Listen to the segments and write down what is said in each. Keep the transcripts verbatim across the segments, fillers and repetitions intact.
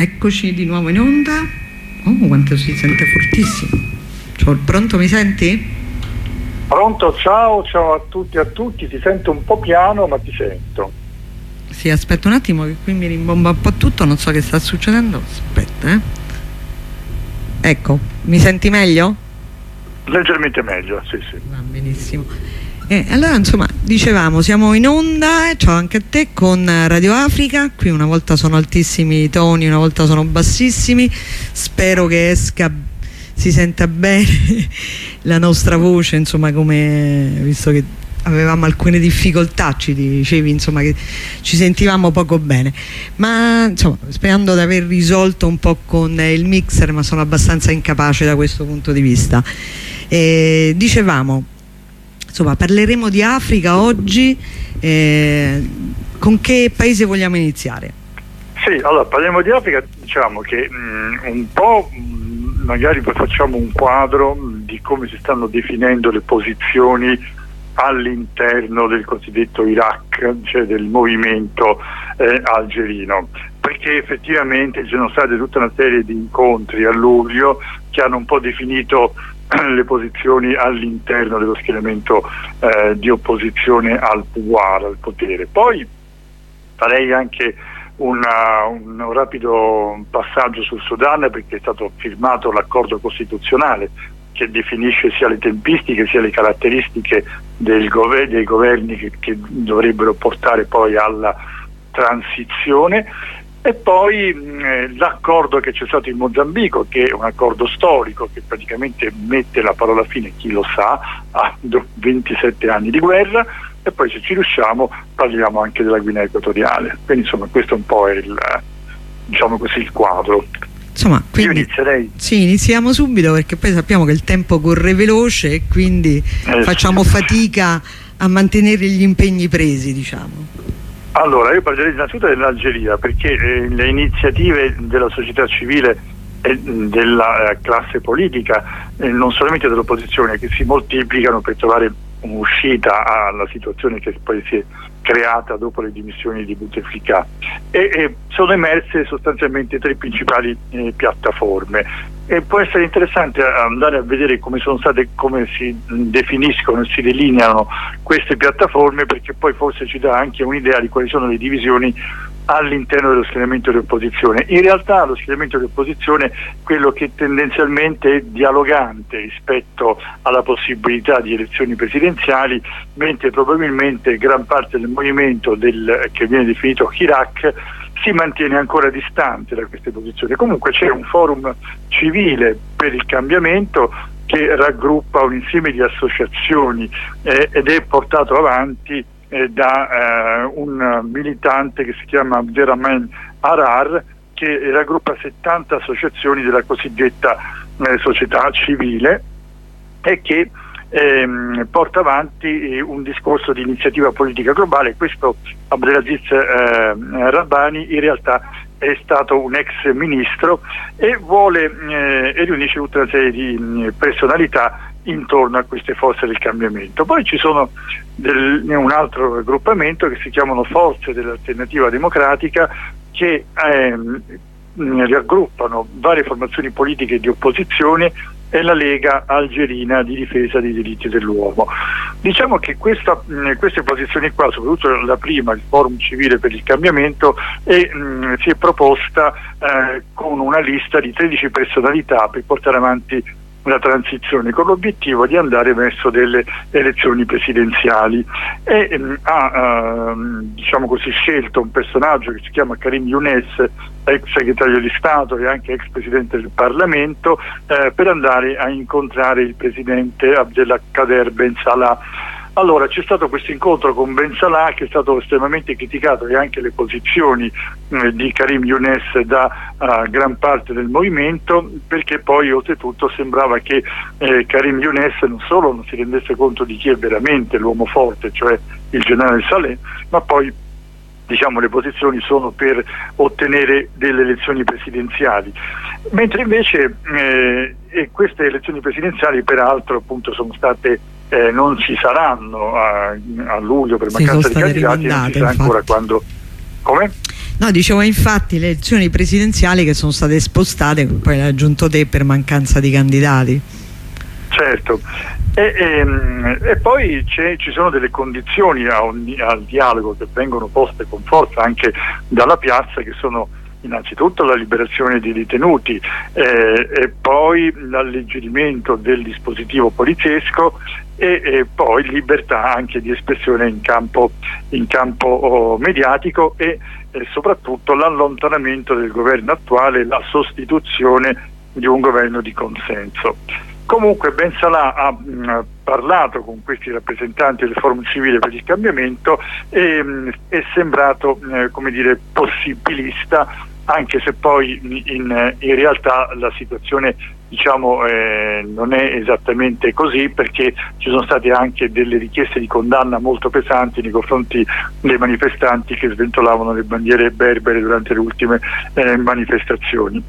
Eccoci di nuovo in onda. Oh, quanto si sente fortissimo. Cioè, pronto, mi senti? Pronto, ciao, ciao a tutti e a tutti. Ti sento un po' piano, ma ti sento. Sì, aspetta un attimo che qui mi rimbomba un po' tutto, non so che sta succedendo. Aspetta, eh. Ecco, mi senti meglio? Leggermente meglio, sì, sì. Va benissimo. Eh, allora, insomma, dicevamo, siamo in onda, ciao anche a te, con Radio Africa. Qui una volta sono altissimi i toni, una volta sono bassissimi. Spero che esca, si senta bene la nostra voce, insomma, come, visto che avevamo alcune difficoltà, ci dicevi, insomma, che ci sentivamo poco bene, ma insomma, sperando di aver risolto un po' con il mixer, ma sono abbastanza incapace da questo punto di vista. Eh, dicevamo, insomma, parleremo di Africa oggi. Eh, con che paese vogliamo iniziare? Sì, allora parliamo di Africa. Diciamo che mh, un po' mh, magari facciamo un quadro mh, di come si stanno definendo le posizioni all'interno del cosiddetto Iraq, cioè del movimento eh, algerino, perché effettivamente ci sono state tutta una serie di incontri a luglio che hanno un po' definito le posizioni all'interno dello schieramento eh, di opposizione al pouvoir, al potere. Poi farei anche una, un rapido passaggio sul Sudan, perché è stato firmato l'accordo costituzionale che definisce sia le tempistiche sia le caratteristiche del gover- dei governi che, che dovrebbero portare poi alla transizione. E poi eh, l'accordo che c'è stato in Mozambico, che è un accordo storico che praticamente mette la parola fine, chi lo sa, a ventisette anni di guerra, e poi se ci riusciamo parliamo anche della Guinea Equatoriale. Quindi insomma questo un po' è il, diciamo così, il quadro. Insomma, quindi, io inizierei. Sì, iniziamo subito, perché poi sappiamo che il tempo corre veloce e quindi eh, facciamo sì. fatica a mantenere gli impegni presi, diciamo. Allora, io parlerei innanzitutto dell'Algeria, perché eh, le iniziative della società civile e della eh, classe politica, eh, non solamente dell'opposizione, che si moltiplicano per trovare un'uscita alla situazione che poi si è creata dopo le dimissioni di Bouteflika, e, e sono emerse sostanzialmente tre principali eh, piattaforme. E può essere interessante andare a vedere come sono state, come si definiscono e si delineano queste piattaforme, perché poi forse ci dà anche un'idea di quali sono le divisioni all'interno dello schieramento di opposizione. In realtà lo schieramento di opposizione è quello che tendenzialmente è dialogante rispetto alla possibilità di elezioni presidenziali, mentre probabilmente gran parte del movimento del, che viene definito Iraq, si mantiene ancora distante da queste posizioni. Comunque c'è un forum civile per il cambiamento che raggruppa un insieme di associazioni eh, ed è portato avanti eh, da eh, un militante che si chiama Abderrahman Harar, che raggruppa settanta associazioni della cosiddetta eh, società civile e che ehm, porta avanti eh, un discorso di iniziativa politica globale. Questo Abdelaziz eh, Rabbani in realtà è stato un ex ministro e vuole eh, e riunisce tutta una serie di mh, personalità intorno a queste forze del cambiamento. Poi ci sono del, un altro raggruppamento che si chiamano Forze dell'Alternativa Democratica, che ehm, raggruppano varie formazioni politiche di opposizione e la Lega Algerina di difesa dei diritti dell'uomo. Diciamo che questa, mh, queste posizioni qua, soprattutto la prima, il Forum Civile per il Cambiamento, è, mh, si è proposta eh, con una lista di tredici personalità per portare avanti una transizione, con l'obiettivo di andare verso delle elezioni presidenziali, e mh, ha uh, diciamo così scelto un personaggio che si chiama Karim Younes, ex segretario di Stato e anche ex presidente del Parlamento, eh, per andare a incontrare il presidente Abdelkader Ben Salah. Allora c'è stato questo incontro con Ben Salah che è stato estremamente criticato, e anche le posizioni eh, di Karim Younes da uh, gran parte del movimento, perché poi oltretutto sembrava che eh, Karim Younes non solo non si rendesse conto di chi è veramente l'uomo forte, cioè il generale Saleh, ma poi diciamo le posizioni sono per ottenere delle elezioni presidenziali, mentre invece eh, e queste elezioni presidenziali peraltro appunto sono state eh, non ci saranno a, a luglio per sì, mancanza di candidati, e non si sa ancora quando. Come? No, dicevo infatti le elezioni presidenziali che sono state spostate, poi l'hai aggiunto te, per mancanza di candidati. Certo, e, e, e poi ci sono delle condizioni a un, al dialogo che vengono poste con forza anche dalla piazza, che sono innanzitutto la liberazione dei detenuti eh, e poi l'alleggerimento del dispositivo poliziesco e, e poi libertà anche di espressione in campo, in campo oh, mediatico e, e soprattutto l'allontanamento del governo attuale e la sostituzione di un governo di consenso. Comunque Ben Salah ha mh, parlato con questi rappresentanti del Forum Civile per il Cambiamento e mh, è sembrato mh, come dire possibilista, anche se poi in, in realtà la situazione diciamo eh, non è esattamente così, perché ci sono state anche delle richieste di condanna molto pesanti nei confronti dei manifestanti che sventolavano le bandiere berbere durante le ultime eh, manifestazioni.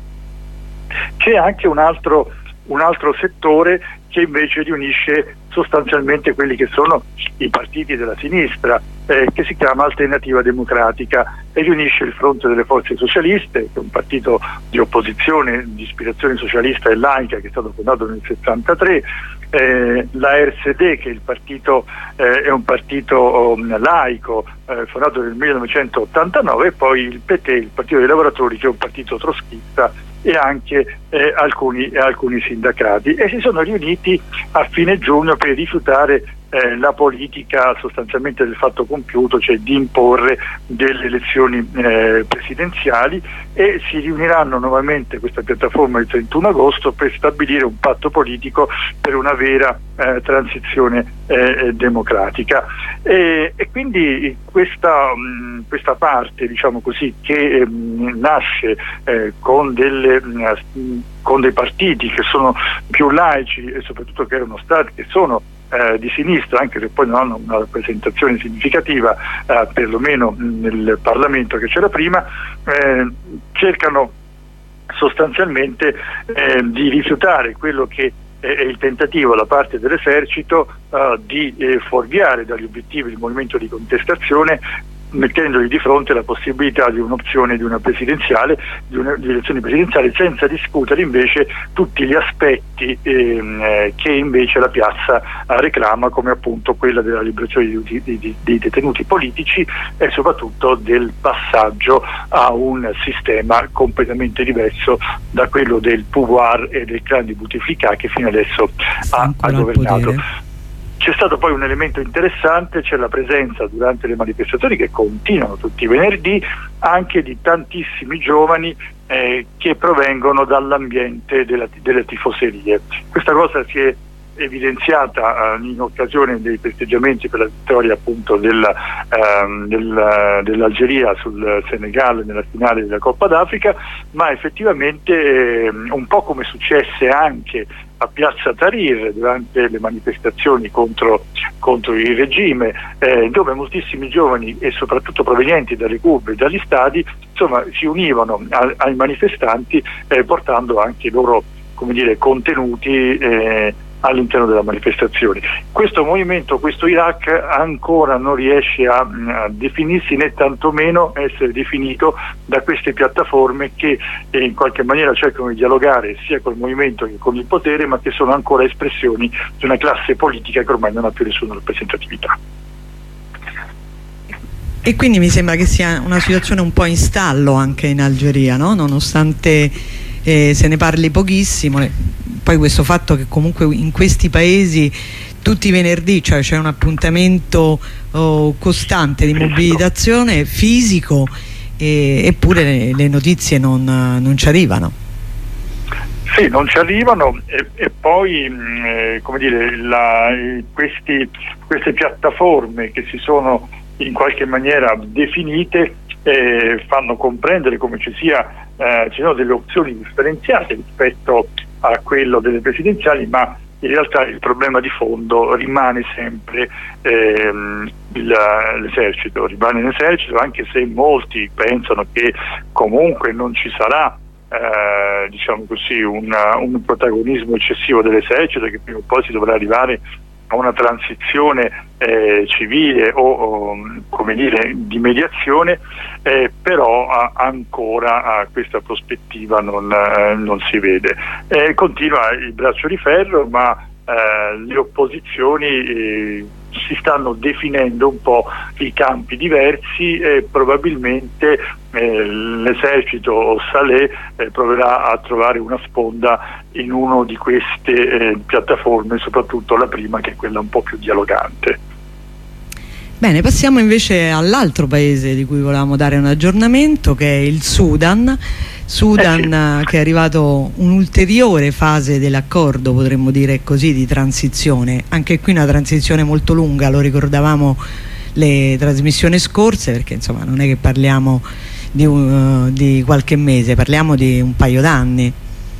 C'è anche un altro un altro settore che invece riunisce sostanzialmente quelli che sono i partiti della sinistra, eh, che si chiama Alternativa Democratica, e riunisce il Fronte delle Forze Socialiste, che è un partito di opposizione di ispirazione socialista e laica che è stato fondato nel sessantatré, eh, la R S D, che è, il partito, eh, è un partito um, laico eh, fondato nel millenovecentottantanove, e poi il P T, il Partito dei Lavoratori, che è un partito troschista, e anche eh, alcuni, eh, alcuni sindacati, e si sono riuniti a fine giugno per rifiutare eh, la politica sostanzialmente del fatto compiuto, cioè di imporre delle elezioni eh, presidenziali, e si riuniranno nuovamente questa piattaforma il trentuno agosto per stabilire un patto politico per una vera eh, transizione eh, democratica. E, e quindi questa, mh, questa parte, diciamo così, che mh, nasce eh, con delle mh, con dei partiti che sono più laici e soprattutto che erano stati, che sono eh, di sinistra, anche se poi non hanno una rappresentazione significativa eh, perlomeno nel Parlamento che c'era prima, eh, cercano sostanzialmente eh, di rifiutare quello che è il tentativo da parte dell'esercito uh, di eh, fuorviare dagli obiettivi il movimento di contestazione, mettendogli di fronte la possibilità di un'opzione di una presidenziale, di, una, di elezioni presidenziali, senza discutere invece tutti gli aspetti ehm, eh, che invece la piazza eh, reclama, come appunto quella della liberazione di, di, di, di detenuti politici e soprattutto del passaggio a un sistema completamente diverso da quello del pouvoir e del clan di Bouteflika che fino adesso ha, ha governato. C'è stato poi un elemento interessante, c'è la presenza durante le manifestazioni, che continuano tutti i venerdì, anche di tantissimi giovani eh, che provengono dall'ambiente della, delle tifoserie. Questa cosa si è evidenziata eh, in occasione dei festeggiamenti per la vittoria appunto della, ehm, del, dell'Algeria sul Senegal nella finale della Coppa d'Africa, ma effettivamente eh, un po' come successe anche a Piazza Tahrir durante le manifestazioni contro, contro il regime, eh, dove moltissimi giovani e soprattutto provenienti dalle curve e dagli stadi insomma si univano a, ai manifestanti eh, portando anche i loro, come dire, contenuti eh, all'interno della manifestazione. Questo movimento, questo Iraq, ancora non riesce a, a definirsi né tantomeno essere definito da queste piattaforme che eh, in qualche maniera cercano di dialogare sia col movimento che con il potere, ma che sono ancora espressioni di una classe politica che ormai non ha più nessuna rappresentatività. E quindi mi sembra che sia una situazione un po' in stallo anche in Algeria, no? Nonostante eh, se ne parli pochissimo. Poi questo fatto che comunque in questi paesi tutti i venerdì cioè c'è un appuntamento oh, costante di mobilitazione fisico, e, eppure le, le notizie non, non ci arrivano. Sì, non ci arrivano e, e poi mh, eh, come dire, la, questi, queste piattaforme che si sono in qualche maniera definite eh, fanno comprendere come ci sia eh, ci sono delle opzioni differenziate rispetto a quello delle presidenziali, ma in realtà il problema di fondo rimane sempre ehm, l'esercito, rimane l'esercito, anche se molti pensano che comunque non ci sarà eh, diciamo così un, un protagonismo eccessivo dell'esercito, che prima o poi si dovrà arrivare a una transizione eh, civile o, o come dire di mediazione, eh, però a, ancora a questa prospettiva non, eh, non si vede. Eh, continua il braccio di ferro, ma eh, le opposizioni eh, si stanno definendo un po' i campi diversi e probabilmente eh, l'esercito Saleh eh, proverà a trovare una sponda in una di queste eh, piattaforme, soprattutto la prima, che è quella un po' più dialogante. Bene, passiamo invece all'altro paese di cui volevamo dare un aggiornamento, che è il Sudan. Sudan eh sì. che è arrivato un'ulteriore fase dell'accordo, potremmo dire così, di transizione. Anche qui una transizione molto lunga, lo ricordavamo le trasmissioni scorse, perché insomma non è che parliamo di, uh, di qualche mese, parliamo di un paio d'anni.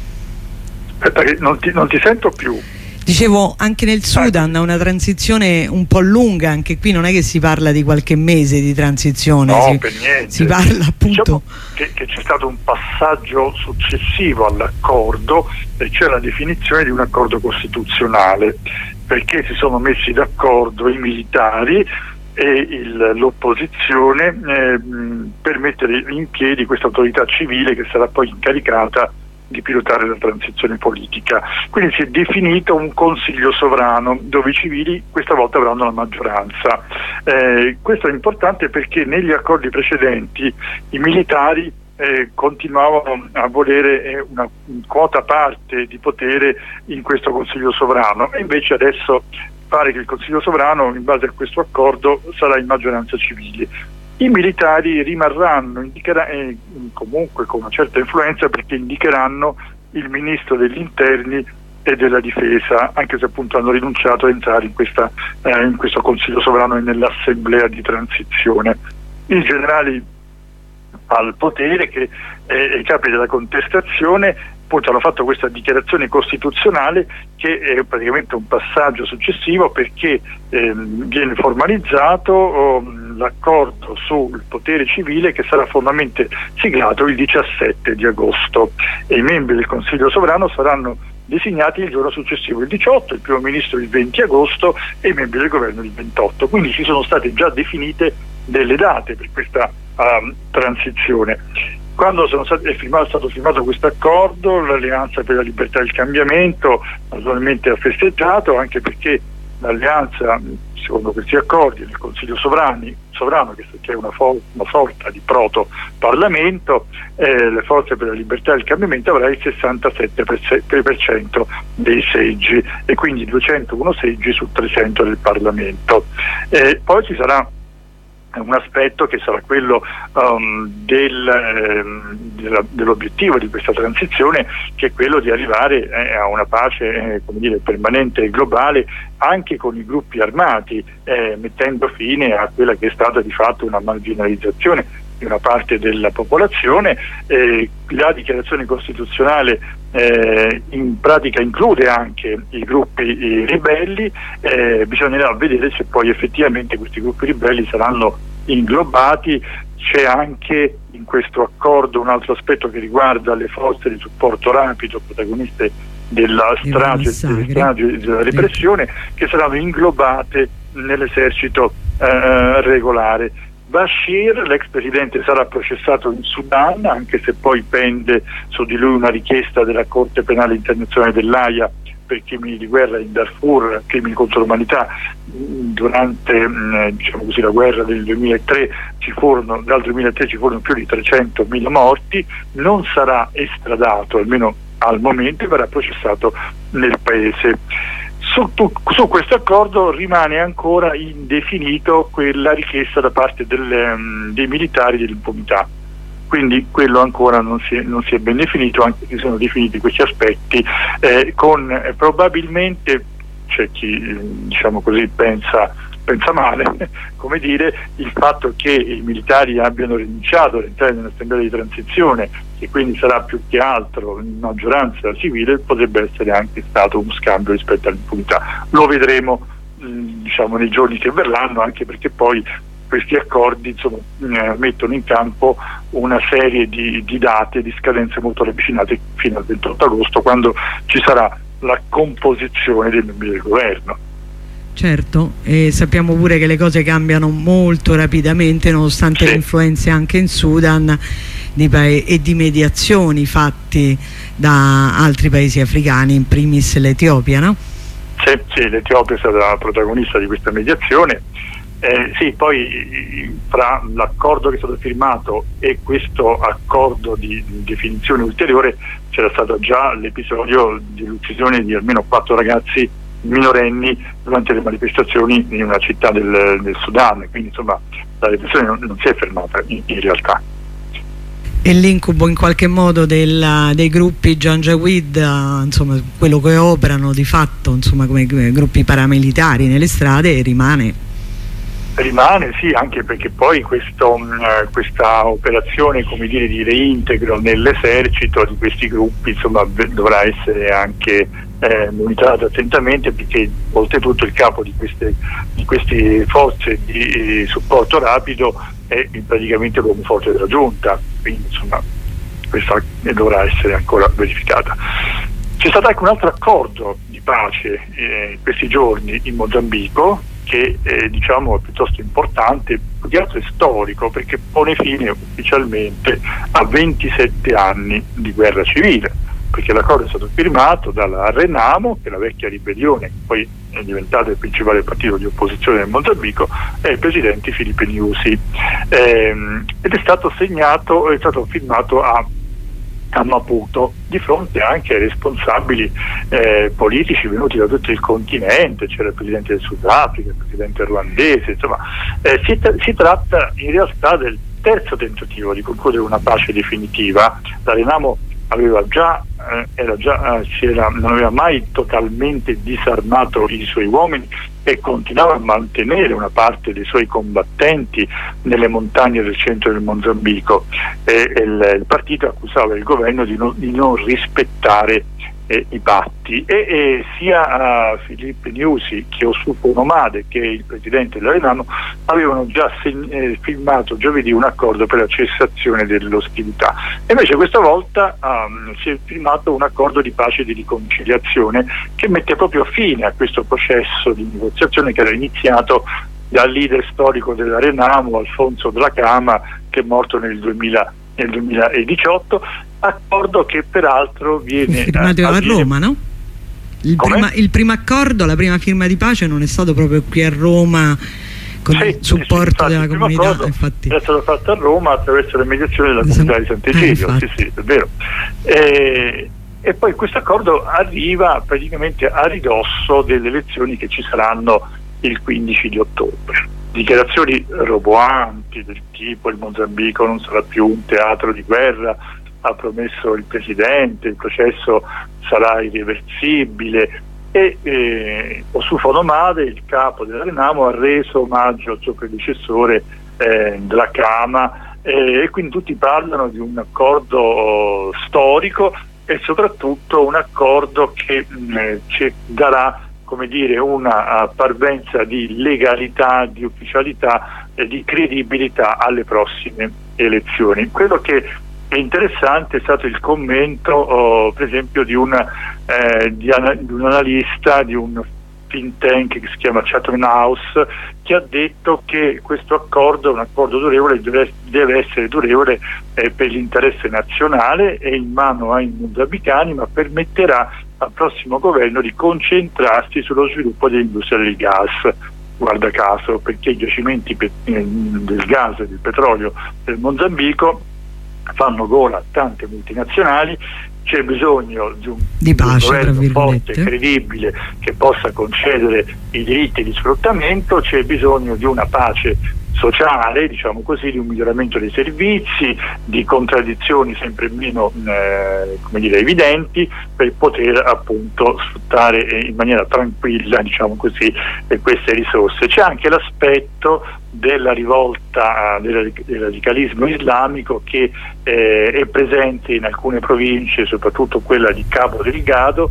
Aspetta che non ti, non ti sento più. Dicevo, anche nel Sudan una transizione un po' lunga, anche qui non è che si parla di qualche mese di transizione, no, si, per niente. si parla appunto... Diciamo che, che c'è stato un passaggio successivo all'accordo, e cioè la definizione di un accordo costituzionale, perché si sono messi d'accordo i militari e l'opposizione eh, per mettere in piedi questa autorità civile che sarà poi incaricata di pilotare la transizione politica. Quindi si è definito un consiglio sovrano dove i civili questa volta avranno la maggioranza. Eh, questo è importante perché negli accordi precedenti i militari eh, continuavano a volere eh, una, una quota parte di potere in questo consiglio sovrano, e invece adesso pare che il consiglio sovrano, in base a questo accordo, sarà in maggioranza civile. I militari rimarranno eh, comunque con una certa influenza, perché indicheranno il ministro degli interni e della difesa, anche se appunto hanno rinunciato a entrare in, questa, eh, in questo consiglio sovrano e nell'assemblea di transizione. I generali al potere, che eh, i capi della contestazione, appunto hanno fatto questa dichiarazione costituzionale, che è praticamente un passaggio successivo, perché eh, viene formalizzato oh, l'accordo sul potere civile, che sarà formalmente siglato il diciassette di agosto, e i membri del Consiglio sovrano saranno designati il giorno successivo, il diciotto, il primo ministro il venti agosto e i membri del governo il ventotto. Quindi ci sono state già definite delle date per questa um, transizione. Quando sono stati, è, firmato, è stato firmato questo accordo, l'Alleanza per la Libertà e il Cambiamento naturalmente ha festeggiato, anche perché l'Alleanza, secondo questi accordi, nel Consiglio Sovrani, Sovrano, che è una, fo- una sorta di proto-parlamento, eh, le forze per la libertà e il cambiamento avrà il sessantasette per cento dei seggi, e quindi duecentouno seggi su trecento del Parlamento. Eh, poi ci sarà un aspetto che sarà quello um, del, eh, della, dell'obiettivo di questa transizione, che è quello di arrivare eh, a una pace eh, come dire, permanente e globale, anche con i gruppi armati, eh, mettendo fine a quella che è stata di fatto una marginalizzazione di una parte della popolazione. Eh, la dichiarazione costituzionale eh, in pratica include anche i gruppi i ribelli, eh, bisognerà vedere se poi effettivamente questi gruppi ribelli saranno inglobati. C'è anche in questo accordo un altro aspetto che riguarda le forze di supporto rapido, protagoniste della strage, delle stragi, della repressione, che saranno inglobate nell'esercito eh, regolare. Bashir, l'ex presidente, sarà processato in Sudan, anche se poi pende su di lui una richiesta della Corte Penale Internazionale dell'Aia per crimini di guerra in Darfur, crimini contro l'umanità. Durante diciamo così, la guerra del duemilatré ci furono, dal duemilatré ci furono più di trecentomila morti. Non sarà estradato, almeno al momento, e verrà processato nel paese. Su, tu, su questo accordo rimane ancora indefinito quella richiesta da parte del, um, dei militari dell'impunità, quindi quello ancora non si è, non si è ben definito, anche se sono definiti questi aspetti eh, con eh, probabilmente, c'è chi diciamo così pensa pensa male, come dire, il fatto che i militari abbiano rinunciato ad entrare nell'assemblea di transizione, e quindi sarà più che altro in maggioranza civile, potrebbe essere anche stato uno scambio rispetto all'impunità. Lo vedremo mh, diciamo nei giorni che verranno, anche perché poi questi accordi insomma, eh, mettono in campo una serie di, di date, di scadenze molto ravvicinate fino al ventotto agosto, quando ci sarà la composizione dei membri del governo. Certo, e sappiamo pure che le cose cambiano molto rapidamente nonostante sì. le influenze anche in Sudan di e di mediazioni fatti da altri paesi africani, in primis l'Etiopia, no? Sì, sì, l'Etiopia è stata la protagonista di questa mediazione. Eh, sì, poi fra l'accordo che è stato firmato e questo accordo di, di definizione ulteriore c'era stato già l'episodio dell'uccisione di almeno quattro ragazzi minorenni durante le manifestazioni in una città del, del Sudan, quindi insomma la repressione non, non si è fermata in, in realtà. E l'incubo in qualche modo della, dei gruppi Janjaweed, uh, insomma quello che operano di fatto insomma come, come gruppi paramilitari nelle strade rimane? Rimane, sì, anche perché poi questo, uh, questa operazione, come dire, di reintegro nell'esercito di questi gruppi insomma dovrà essere anche eh, monitorata attentamente, perché oltretutto il capo di queste, di queste forze di eh, supporto rapido è praticamente l'uomo forte della giunta, quindi insomma questa dovrà essere ancora verificata. C'è stato anche un altro accordo di pace eh, questi giorni in Mozambico che eh, diciamo è piuttosto importante, più che altro è storico, perché pone fine ufficialmente a ventisette anni di guerra civile, perché l'accordo è stato firmato dalla Renamo, che è la vecchia ribellione che poi è diventato il principale partito di opposizione del Mozambico, e il presidente Filipe Nyusi, ehm, ed è stato segnato, è stato firmato a a Maputo, di fronte anche ai responsabili eh, politici venuti da tutto il continente. C'era il presidente del Sudafrica, il presidente ruandese, insomma eh, si, si tratta in realtà del terzo tentativo di concludere una pace definitiva. La Renamo aveva già, eh, era già eh, si era, non aveva mai totalmente disarmato i suoi uomini e continuava a mantenere una parte dei suoi combattenti nelle montagne del centro del Mozambico, e, e il, il partito accusava il governo di non, di non rispettare eh, i patti, e, e sia uh, Filipe Nyusi che Osufo Nomade, che è il presidente della Renamo, avevano già segn- eh, firmato giovedì un accordo per la cessazione dell'ostilità, e invece questa volta um, si è firmato un accordo di pace e di riconciliazione che mette proprio fine a questo processo di negoziazione che era iniziato dal leader storico della Renamo, Alfonso Dhlakama, che è morto nel, duemila, nel duemiladiciotto, accordo che peraltro viene firmato a Roma, no? Il prima, il primo accordo, la prima firma di pace non è stato proprio qui a Roma con sì, il supporto sì, sì, della comunità, infatti è stato fatto a Roma attraverso la mediazione della comunità di Sant'Egidio, eh, sì, sì, è vero. E, e poi questo accordo arriva praticamente a ridosso delle elezioni che ci saranno il quindici di ottobre. Dichiarazioni roboanti del tipo il Mozambico non sarà più un teatro di guerra, ha promesso il presidente, il processo sarà irreversibile, e eh, Osufo Nomade, il capo della Renamo, ha reso omaggio al suo predecessore eh, Dhlakama, eh, e quindi tutti parlano di un accordo oh, storico, e soprattutto un accordo che mh, ci darà, come dire, una uh, parvenza di legalità, di ufficialità e di credibilità alle prossime elezioni. Quello che è interessante è stato il commento oh, per esempio di, una, eh, di, ana- di un analista di un think tank che si chiama Chatham House, che ha detto che questo accordo è un accordo durevole, deve, deve essere durevole eh, per l'interesse nazionale e in mano ai mozambicani, ma permetterà al prossimo governo di concentrarsi sullo sviluppo dell'industria del gas, guarda caso, perché i giacimenti pe- del gas e del petrolio del Mozambico fanno gola a tante multinazionali. C'è bisogno di un, di pace, di un governo forte, credibile, che possa concedere i diritti di sfruttamento. C'è bisogno di una pace sociale, diciamo così, di un miglioramento dei servizi, di contraddizioni sempre meno eh, come dire, evidenti, per poter appunto sfruttare in maniera tranquilla, diciamo così, queste risorse. C'è anche l'aspetto della rivolta del, del radicalismo islamico che eh, è presente in alcune province, soprattutto quella di Cabo Delgado, di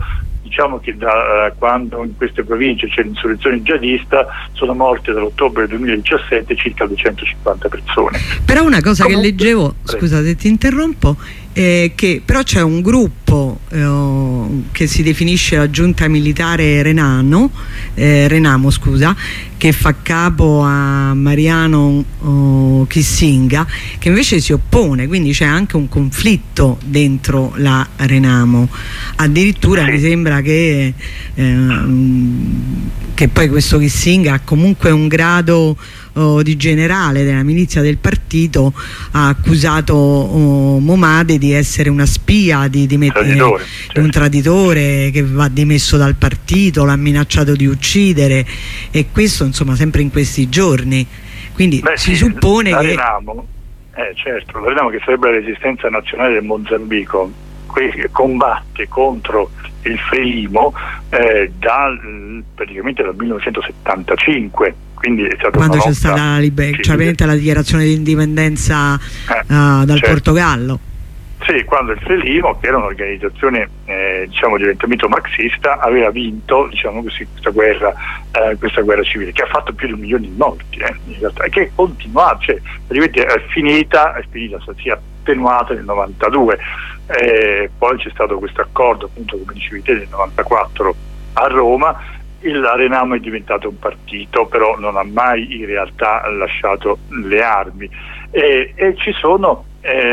diciamo che da uh, quando in queste province c'è l'insurrezione jihadista sono morte dall'ottobre duemiladiciassette circa duecentocinquanta persone. Però una cosa Comunque, che leggevo, prego. scusate ti interrompo, eh, che però c'è un gruppo eh, che si definisce la giunta militare Renano, eh, Renamo scusa, che fa capo a Mariano oh, Kissinga, che invece si oppone, quindi c'è anche un conflitto dentro la Renamo. Addirittura mi sembra che, eh, che poi questo Kissinga ha comunque un grado oh, di generale della milizia del partito, ha accusato oh, Momade di essere una spia, di, di, traditore, di certo. un traditore che va dimesso dal partito, l'ha minacciato di uccidere, e questo insomma sempre in questi giorni, quindi Beh, si sì, suppone la che Renamo, eh, certo, la Renamo, che sarebbe la resistenza nazionale del Mozambico, che combatte contro il Frelimo eh, dal, praticamente dal millenovecentosettantacinque, quindi è stata quando una c'è stata la, liber- cioè, la dichiarazione di indipendenza eh, uh, dal certo. Portogallo. Sì, quando il Frelimo, che era un'organizzazione eh, diciamo di orientamento marxista, aveva vinto diciamo così, questa guerra eh, questa guerra civile, che ha fatto più di un milione di morti eh, in realtà, e che continua, cioè praticamente è finita, è finita, si è attenuata nel novantadue, eh, poi c'è stato questo accordo appunto come dicevi te nel novantaquattro a Roma. Il Renamo è diventato un partito, però non ha mai in realtà lasciato le armi, e, e ci sono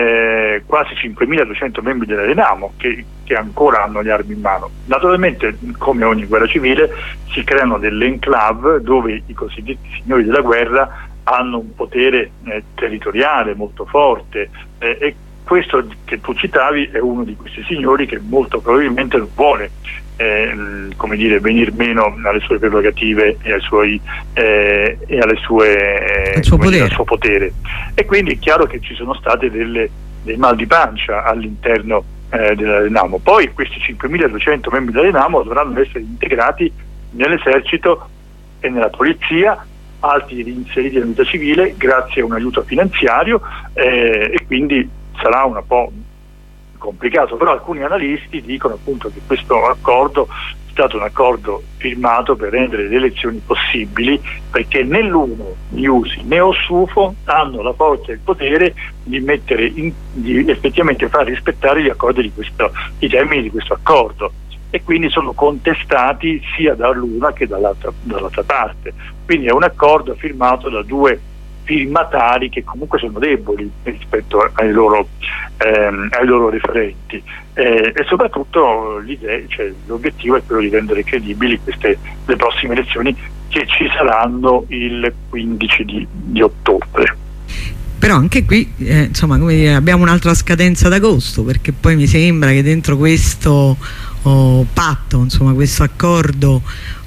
eh, quasi cinquemiladuecento membri della Renamo che, che ancora hanno le armi in mano. Naturalmente, come ogni guerra civile, si creano delle enclave dove i cosiddetti signori della guerra hanno un potere eh, territoriale molto forte, eh, e questo che tu citavi è uno di questi signori che molto probabilmente non vuole eh, come dire, venir meno alle sue prerogative e ai suoi eh, e alle sue eh, suo come dire, potere. al suo potere, e quindi è chiaro che ci sono state delle, dei mal di pancia all'interno eh, della Renamo. Poi questi cinquemiladuecento membri della Renamo dovranno essere integrati nell'esercito e nella polizia, altri inseriti nella vita civile grazie a un aiuto finanziario, eh, e quindi sarà un po' complicato, però alcuni analisti dicono appunto che questo accordo è stato un accordo firmato per rendere le elezioni possibili, perché né l'uno, gli U S I né Osufo hanno la forza e il potere di mettere in, di effettivamente far rispettare gli accordi di questo, i termini di questo accordo, e quindi sono contestati sia dall'una che dall'altra, dall'altra parte. Quindi è un accordo firmato da due firmatari che comunque sono deboli rispetto ai loro, ehm, ai loro referenti, eh, e soprattutto l'idea, cioè, l'obiettivo è quello di rendere credibili queste le prossime elezioni che ci saranno il quindici di, di ottobre. Però anche qui eh, insomma, come dire, abbiamo un'altra scadenza d'agosto, perché poi mi sembra che dentro questo oh, patto, insomma questo accordo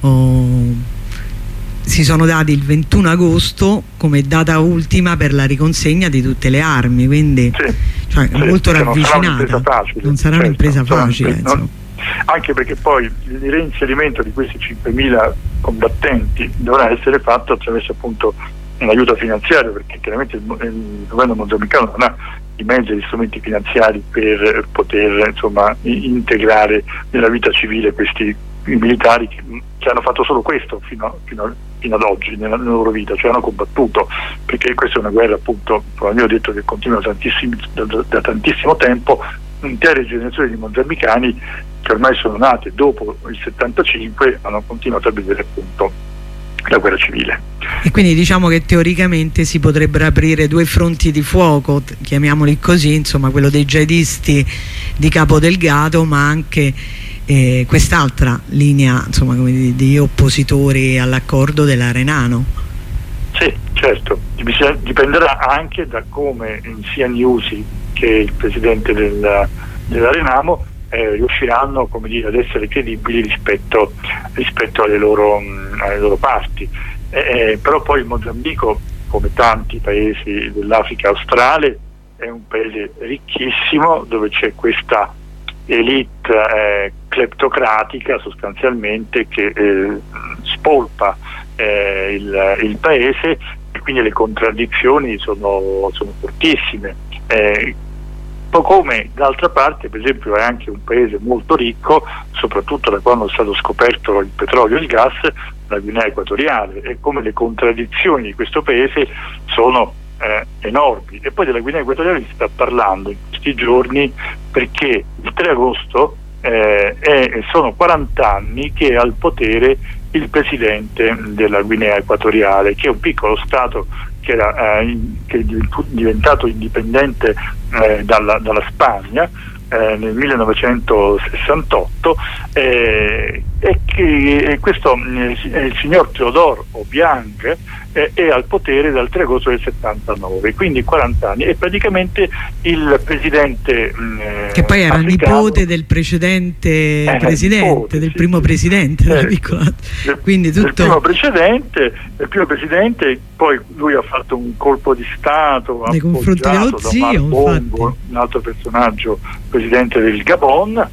oh, si sono dati il ventuno agosto come data ultima per la riconsegna di tutte le armi, quindi sì, cioè, sì, molto cioè ravvicinata, non sarà certo, un'impresa facile, non, non, anche perché poi il reinserimento di questi cinquemila combattenti dovrà essere fatto attraverso appunto un aiuto finanziario, perché chiaramente il, il governo mozambicano non ha i mezzi e gli strumenti finanziari per poter insomma integrare nella vita civile questi militari che, che hanno fatto solo questo fino, a, fino, a, fino ad oggi nella, nella loro vita, cioè hanno combattuto, perché questa è una guerra appunto, come ho detto, che continua da, da, da tantissimo tempo. Intere generazioni di mozambicani che ormai sono nate dopo il settantacinque hanno continuato a vedere appunto la guerra civile. E quindi diciamo che teoricamente si potrebbero aprire due fronti di fuoco, chiamiamoli così, insomma quello dei jihadisti di Capo Delgado, ma anche eh, quest'altra linea, insomma, come di, di oppositori all'accordo della Renano. Sì, certo, dipenderà anche da come sia Niusi che il presidente della, della Renamo eh, riusciranno, come dire, ad essere credibili rispetto, rispetto alle, loro, mh, alle loro parti. Eh, però poi il Mozambico, come tanti paesi dell'Africa australe, è un paese ricchissimo dove c'è questa elite eh, cleptocratica sostanzialmente che eh, spolpa eh, il, il paese, e quindi le contraddizioni sono, sono fortissime. Eh, come d'altra parte per esempio è anche un paese molto ricco, soprattutto da quando è stato scoperto il petrolio e il gas, la Guinea Equatoriale, e come le contraddizioni di questo paese sono eh, enormi. E poi della Guinea Equatoriale si sta parlando in questi giorni perché il tre agosto eh, è, sono quaranta anni che è al potere il presidente della Guinea Equatoriale, che è un piccolo stato che, era, eh, che è diventato indipendente eh, dalla, dalla Spagna eh, nel millenovecentosessantotto, eh, e che e questo eh, il signor Teodoro Obiang eh, è al potere dal tre agosto del settantanove, quindi quaranta anni, e praticamente il presidente eh, che poi era africano, nipote del precedente eh, presidente, nipote, del sì, primo sì, presidente certo, della piccola, del, quindi tutto... del primo precedente, del primo presidente, poi lui ha fatto un colpo di stato nei confronti dello zio, Bongo, un altro personaggio, presidente del Gabon,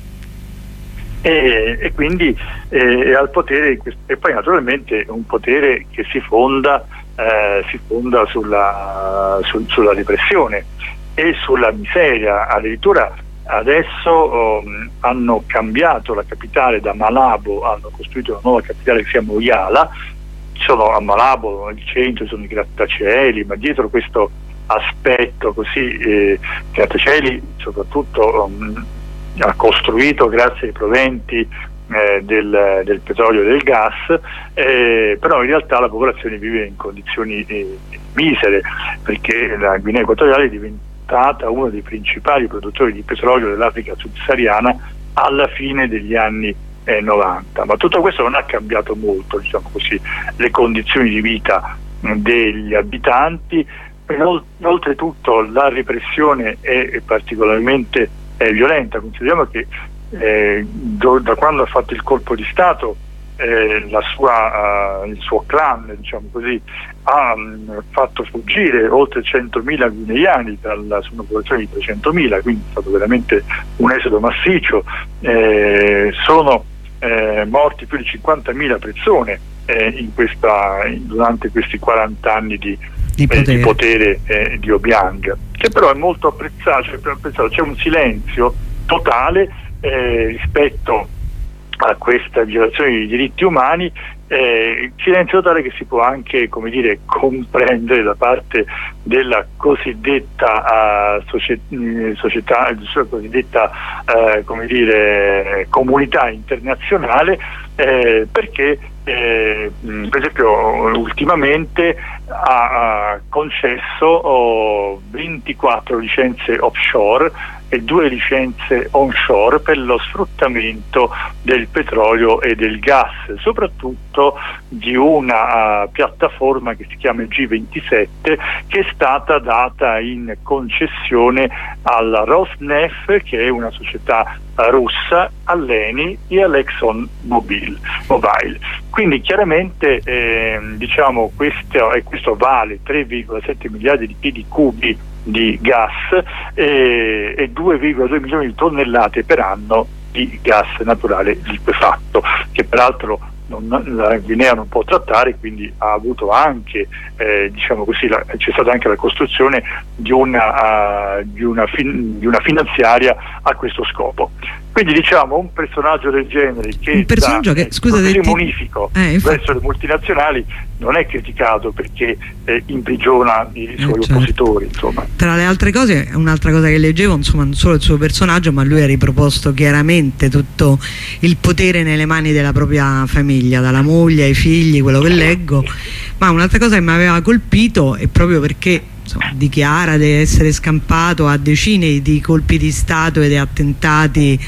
e, e quindi eh, è al potere, e poi naturalmente è un potere che si fonda eh, si fonda sulla, su, sulla repressione e sulla miseria. Addirittura adesso um, hanno cambiato la capitale da Malabo, hanno costruito una nuova capitale che si chiama Oyala. Sono a Malabo, nel centro, sono i grattacieli, ma dietro questo aspetto così eh, grattacieli soprattutto um, ha costruito grazie ai proventi eh, del, del petrolio e del gas, eh, però in realtà la popolazione vive in condizioni eh, misere, perché la Guinea Equatoriale è diventata uno dei principali produttori di petrolio dell'Africa subsahariana alla fine degli anni eh, novanta, ma tutto questo non ha cambiato molto, diciamo così, le condizioni di vita degli abitanti. Oltretutto la repressione è particolarmente eh, violenta. Consideriamo che eh, do, da quando ha fatto il colpo di Stato eh, la sua, uh, il suo clan, diciamo così, ha um, fatto fuggire oltre centomila guineani dalla, su una popolazione di trecentomila, quindi è stato veramente un esodo massiccio. Eh, sono eh, morti più di cinquantamila persone eh, in questa, durante questi quaranta anni di di potere, eh, di, potere eh, di Obiang, che però è molto apprezzato, cioè, apprezzato. C'è un silenzio totale eh, rispetto a questa violazione dei diritti umani, eh, silenzio totale che si può anche, come dire, comprendere da parte della cosiddetta uh, società, società cosiddetta uh, come dire, comunità internazionale, eh, perché eh, per esempio ultimamente ha, ha concesso oh, ventiquattro licenze offshore e due licenze onshore per lo sfruttamento del petrolio e del gas, soprattutto di una uh, piattaforma che si chiama G ventisette, che è stata data in concessione alla Rosneft, che è una società uh, russa, all'Eni e all'Exxon Mobil, Mobile. Quindi chiaramente eh, diciamo questo, e questo vale tre virgola sette miliardi di piedi cubi di gas eh, e due virgola due milioni di tonnellate per anno di gas naturale liquefatto, che peraltro non, la Guinea non può trattare, quindi ha avuto anche eh, diciamo così, la, c'è stata anche la costruzione di una, uh, di, una fin, di una finanziaria a questo scopo. Quindi diciamo un personaggio del genere che un personaggio che, scusa, è ti... munifico eh, verso le multinazionali non è criticato perché eh, imprigiona i suoi eh, certo. oppositori, insomma. Tra le altre cose, un'altra cosa che leggevo, insomma, non solo il suo personaggio, ma lui ha riproposto chiaramente tutto il potere nelle mani della propria famiglia, dalla moglie ai figli, quello che leggo. Ma un'altra cosa che mi aveva colpito è proprio perché insomma, dichiara di essere scampato a decine di colpi di Stato ed attentati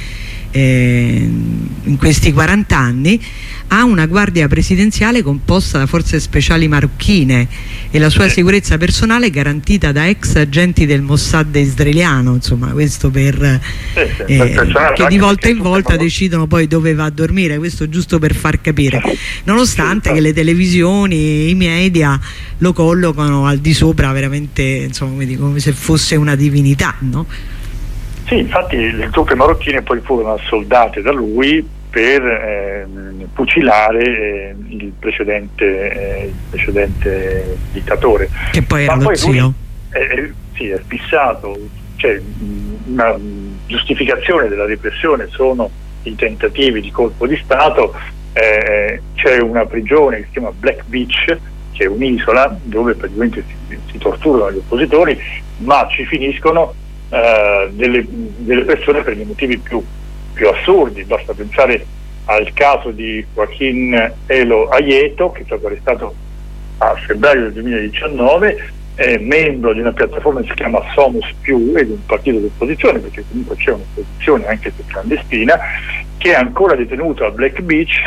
eh, in questi quaranta anni, ha una guardia presidenziale composta da forze speciali marocchine e la sua sicurezza personale garantita da ex agenti del Mossad israeliano, insomma, questo per eh, che di volta in volta decidono poi dove va a dormire, questo giusto per far capire, nonostante che le televisioni, i media lo collocano al di sopra veramente, insomma, come, dico, come se fosse una divinità, no? Sì, infatti le truppe marocchine poi furono assoldate da lui per eh, fucilare eh, il precedente eh, il precedente dittatore, che poi era ma lo poi zio. Lui, eh, sì, è fissato, cioè, una giustificazione della repressione sono i tentativi di colpo di Stato. Eh, c'è una prigione che si chiama Black Beach, che è un'isola dove praticamente si, si torturano gli oppositori, ma ci finiscono eh, delle, delle persone per i motivi più, più assurdi. Basta pensare al caso di Joaquín Elo Ayeto, che è stato arrestato a febbraio del duemiladiciannove, è membro di una piattaforma che si chiama Somos Più, ed è un partito di opposizione, perché comunque c'è un'opposizione anche se clandestina, che è ancora detenuto a Black Beach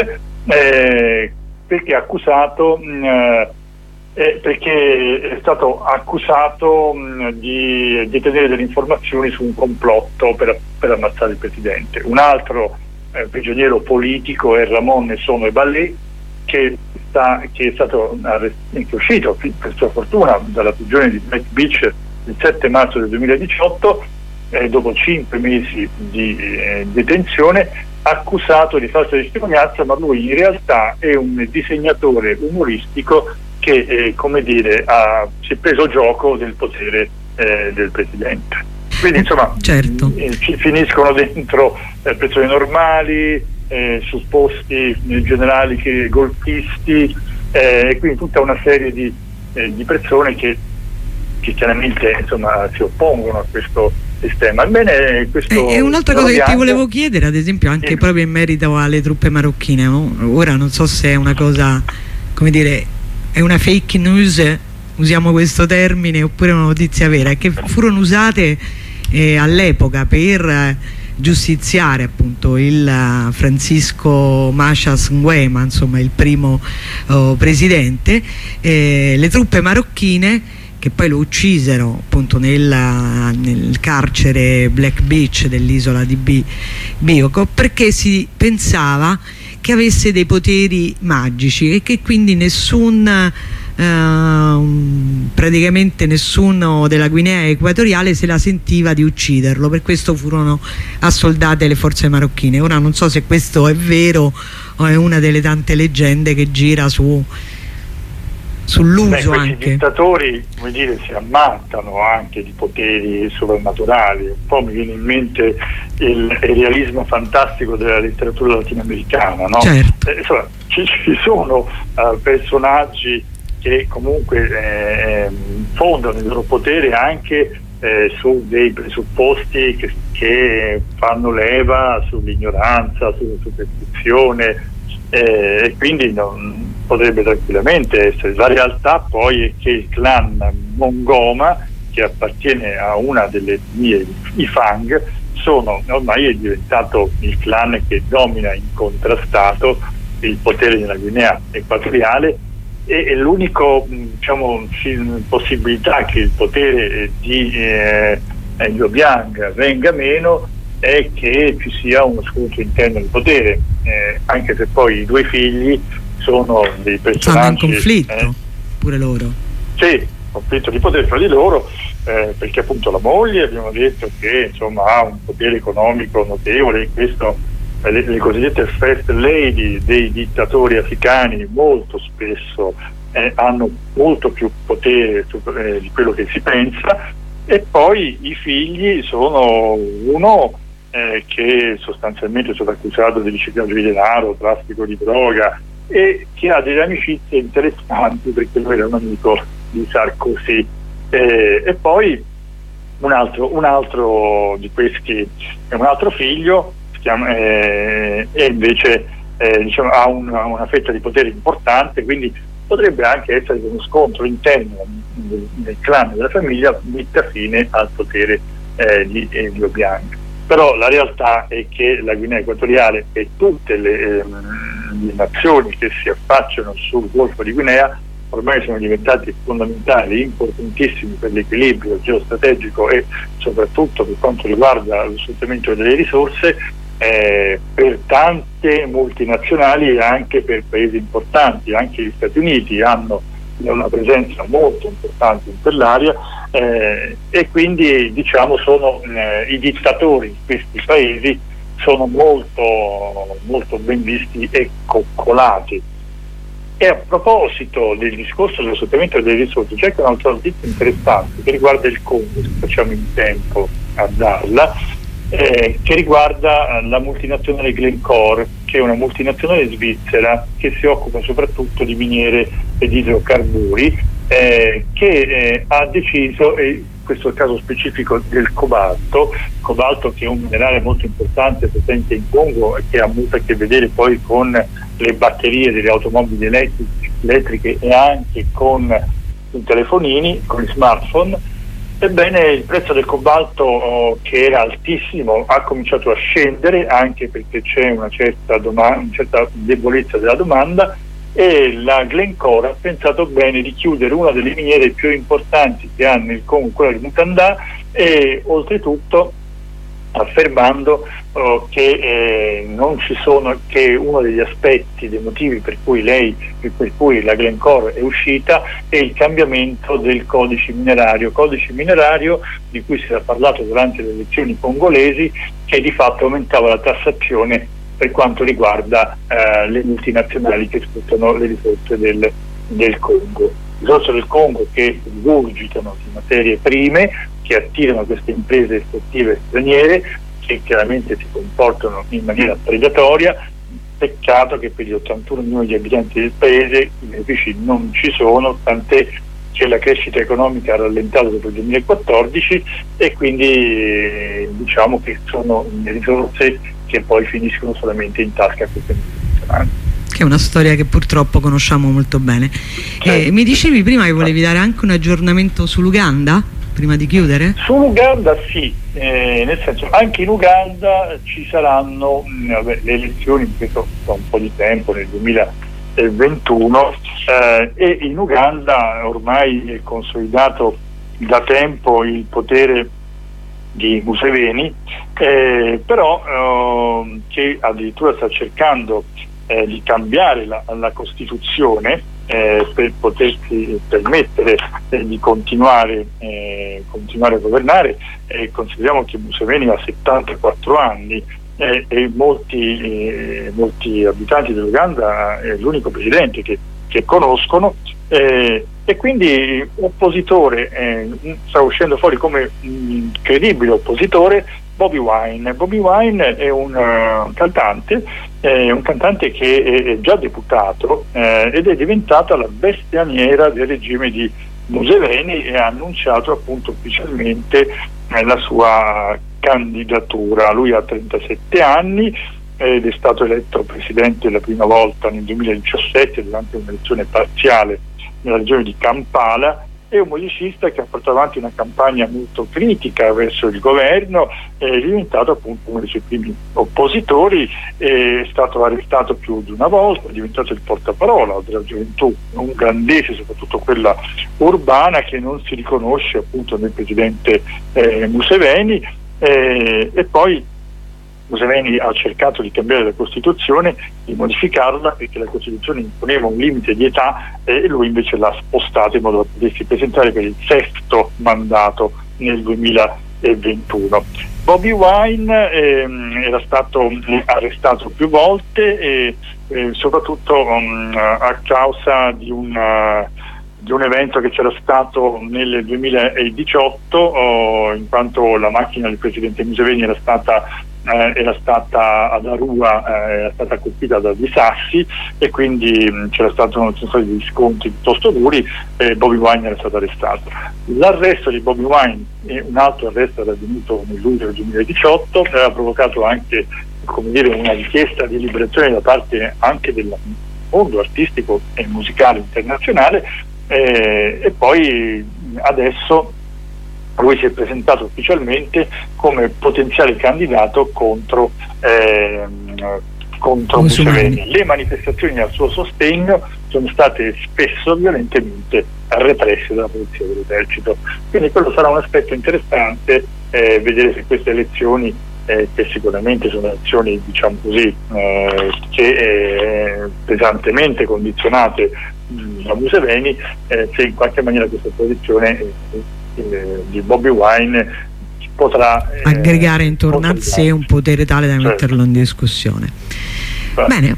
eh, perché è accusato mh, eh, perché è stato accusato mh, di detenere delle informazioni su un complotto per, per ammazzare il presidente. Un altro eh, prigioniero politico è Ramon Sono Ebalé, che sta, che è stato arrest- che è uscito per sua fortuna dalla prigione di Black Beach il sette marzo del duemiladiciotto, eh, dopo cinque mesi di eh, detenzione, accusato di falsa testimonianza, ma lui in realtà è un disegnatore umoristico che eh, come dire ha, si è preso gioco del potere eh, del presidente. Quindi insomma certo. eh, ci finiscono dentro eh, persone normali, eh, supposti eh, generali che golpisti, eh, e quindi tutta una serie di, eh, di persone che, che chiaramente insomma si oppongono a questo sistema. Bene, questo e, e un'altra cosa che ti volevo chiedere, ad esempio, anche sì. proprio in merito alle truppe marocchine, no? Ora non so se è una cosa, come dire, è una fake news, usiamo questo termine, oppure una notizia vera, che furono usate eh, all'epoca per eh, giustiziare appunto il uh, Francisco Machas Nguema, insomma il primo uh, presidente, eh, le truppe marocchine che poi lo uccisero appunto nella, nel carcere Black Beach dell'isola di Bi Bioko, perché si pensava che avesse dei poteri magici e che quindi nessun eh, praticamente nessuno della Guinea Equatoriale se la sentiva di ucciderlo. Per questo furono assoldate le forze marocchine. Ora non so se questo è vero o è una delle tante leggende che gira su sull'uso. Anche i dittatori, come dire, si ammantano anche di poteri sovrannaturali. Un po' mi viene in mente il, il realismo fantastico della letteratura latinoamericana, no? Certo. Eh, insomma, ci, ci sono uh, personaggi che comunque eh, fondano il loro potere anche eh, su dei presupposti che, che fanno leva sull'ignoranza, sulla superstizione, eh, e quindi non potrebbe tranquillamente essere. La realtà poi è che il clan Mongoma, che appartiene a una delle etnie, i Fang, sono, ormai è diventato il clan che domina incontrastato il potere della Guinea Equatoriale, e, e l'unico, diciamo, possibilità che il potere di eh, Yobiang venga meno è che ci sia uno scontro interno di potere, eh, anche se poi i due figli sono dei personaggi stanno in conflitto eh, pure loro. Sì, conflitto di potere fra di loro, eh, perché appunto la moglie, abbiamo detto che insomma ha un potere economico notevole. Questo, eh, le, le cosiddette first lady dei dittatori africani molto spesso eh, hanno molto più potere su, eh, di quello che si pensa. E poi i figli sono uno eh, che sostanzialmente è stato accusato di riciclaggio di denaro, traffico di droga, e che ha delle amicizie interessanti perché lui era un amico di Sarkozy, eh, e poi un altro, un altro di questi è un altro figlio, si chiama, eh, e invece eh, diciamo, ha una, una fetta di potere importante, quindi potrebbe anche essere uno scontro interno del, del clan della famiglia metta fine al potere eh, di, eh, di Obiang. Però la realtà è che la Guinea Equatoriale e tutte le, eh, le nazioni che si affacciano sul Golfo di Guinea ormai sono diventati fondamentali, importantissimi per l'equilibrio geostrategico e soprattutto per quanto riguarda lo sfruttamento delle risorse, eh, per tante multinazionali e anche per paesi importanti. Anche gli Stati Uniti hanno una presenza molto importante in quell'area, eh, e quindi diciamo sono eh, i dittatori in questi paesi sono molto, molto ben visti e coccolati. E a proposito del discorso dello sfruttamento delle risorse, c'è anche un'altra notizia interessante che riguarda il Congo, se facciamo in tempo. a darla, eh, che riguarda la multinazionale Glencore, che è una multinazionale svizzera che si occupa soprattutto di miniere e di idrocarburi, eh, che eh, ha deciso, e questo è il caso specifico del cobalto, cobalto che è un minerale molto importante presente in Congo e che ha molto a che vedere poi con le batterie delle automobili elettriche, elettriche e anche con i telefonini, con i smartphone. Ebbene, il prezzo del cobalto, oh, che era altissimo, ha cominciato a scendere, anche perché c'è una certa, domanda, una certa debolezza della domanda, e la Glencore ha pensato bene di chiudere una delle miniere più importanti che ha nel Congo, quella di Mutanda, e oltretutto affermando oh, che eh, non ci sono, che uno degli aspetti, dei motivi per cui lei, per cui la Glencore è uscita, è il cambiamento del codice minerario, codice minerario di cui si era parlato durante le elezioni congolesi, che di fatto aumentava la tassazione per quanto riguarda eh, le multinazionali che sfruttano le risorse del, del Congo. Risorse del Congo che rigurgitano di materie prime, che attirano queste imprese esportive straniere, che chiaramente si comportano in maniera predatoria. Peccato che per gli ottantuno milioni di abitanti del paese i benefici non ci sono, tant'è che la crescita economica ha rallentato dopo il duemilaquattordici, e quindi eh, diciamo che sono risorse che poi finiscono solamente in tasca a queste multinazionali. Che è una storia che purtroppo conosciamo molto bene. Certo. Eh, mi dicevi prima che volevi dare anche un aggiornamento sull'Uganda, prima di chiudere? Sull'Uganda sì, eh, nel senso, anche in Uganda ci saranno mh, vabbè, le elezioni, questo da un po' di tempo, nel duemilaventuno, eh, e in Uganda ormai è consolidato da tempo il potere di Museveni, eh, però eh, che addirittura sta cercando eh, di cambiare la, la Costituzione eh, per potersi permettere eh, di continuare, eh, continuare a governare. Eh, consideriamo che Museveni ha settantaquattro anni eh, e molti, eh, molti abitanti dell'Uganda è l'unico presidente che, che conoscono, eh, e quindi oppositore, eh, sta uscendo fuori come mh, credibile oppositore Bobi Wine. Bobi Wine è un uh, cantante, è un cantante che è, è già deputato eh, ed è diventata la bestia nera del regime di Museveni, e ha annunciato appunto ufficialmente eh, la sua candidatura. Lui ha trentasette anni ed è stato eletto presidente la prima volta nel duemiladiciassette durante un'elezione parziale nella regione di Kampala. È un musicista che ha portato avanti una campagna molto critica verso il governo, è diventato appunto uno dei suoi primi oppositori, è stato arrestato più di una volta, è diventato il portaparola della gioventù ugandese, soprattutto quella urbana, che non si riconosce appunto nel presidente eh, Museveni, eh, e poi Museveni ha cercato di cambiare la Costituzione, di modificarla, perché la Costituzione imponeva un limite di età e lui invece l'ha spostata in modo da potersi presentare per il sesto mandato nel duemilaventuno. Bobi Wine ehm, era stato arrestato più volte, e eh, soprattutto um, a causa di un, di un evento che c'era stato nel duemiladiciotto, oh, in quanto la macchina del presidente Museveni era stata Eh, era stata ad Arua, eh, era stata colpita da dei sassi, e quindi mh, c'era stato una serie di scontri piuttosto duri, e Bobi Wine era stato arrestato. L'arresto di Bobi Wine e un altro arresto era avvenuto nel luglio del duemiladiciotto, aveva provocato anche, come dire, una richiesta di liberazione da parte anche del mondo artistico e musicale internazionale, eh, e poi adesso lui si è presentato ufficialmente come potenziale candidato contro, eh, contro Museveni. Le manifestazioni al suo sostegno sono state spesso violentemente represse dalla polizia dell'esercito. Quindi quello sarà un aspetto interessante, eh, vedere se queste elezioni, eh, che sicuramente sono elezioni, diciamo così, eh, che eh, pesantemente condizionate mh, da Museveni, eh, se in qualche maniera questa posizione eh, di Bobi Wine potrà eh, aggregare intorno a sé un potere tale da certo. metterlo in discussione. Beh. Bene,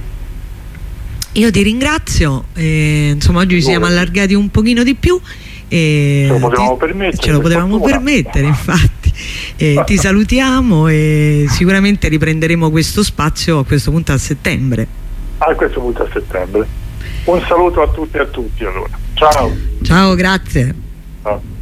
io ti ringrazio, eh, insomma oggi ci siamo allargati un pochino di più, e ce lo potevamo permettere, ce lo potevamo permettere infatti, eh, ti salutiamo e sicuramente riprenderemo questo spazio a questo punto a settembre. A questo punto a settembre. Un saluto a tutti e a tutti allora. Ciao. Ciao, grazie. Ciao.